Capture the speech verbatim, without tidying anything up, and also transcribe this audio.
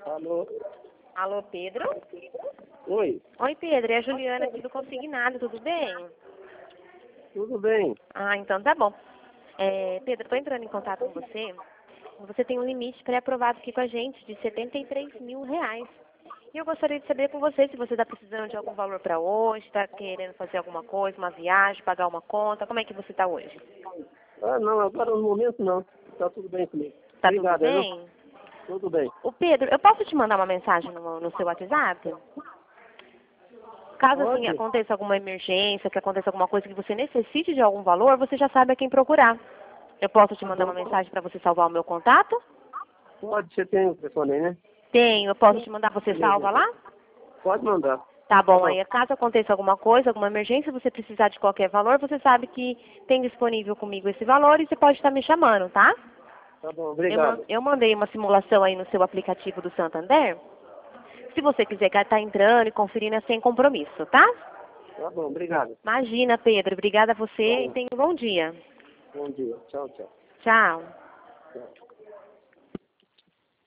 Alô? Alô, Pedro? Oi, Oi, Pedro, é a Juliana aqui do Consignado, tudo bem? tudo bem? Ah, então tá bom. É, Pedro, estou entrando em contato com você. Você tem um limite pré-aprovado aqui com a gente de setenta e três mil reais. E eu gostaria de saber com você se você está precisando de algum valor para hoje, está querendo fazer alguma coisa, uma viagem, pagar uma conta. Como é que você está hoje? Ah, não, agora no momento não. Tá tudo bem comigo. Tá Obrigado, tudo viu? bem? Tudo bem. O Pedro, eu posso te mandar uma mensagem no, no seu WhatsApp? Caso assim Pode? aconteça alguma emergência, que aconteça alguma coisa que você necessite de algum valor, você já sabe a quem procurar. Eu posso te mandar uma mensagem para você salvar o meu contato? Pode, você tem o telefone aí, né? Tenho, eu posso te mandar, você Beleza, salva lá? então. Pode mandar. Tá Tá bom, bom. aí caso aconteça alguma coisa, alguma emergência, você precisar de qualquer valor, você sabe que tem disponível comigo esse valor e você pode estar me chamando, tá? Tá bom, Eu, man- obrigado. eu mandei uma simulação aí no seu aplicativo do Santander. Se você quiser estar entrando e conferindo, é sem compromisso, tá? Tá bom, obrigado. Imagina, Pedro. Obrigada a você e Bom, tenha um bom dia. bom dia. Tchau, tchau. Tchau. Tchau.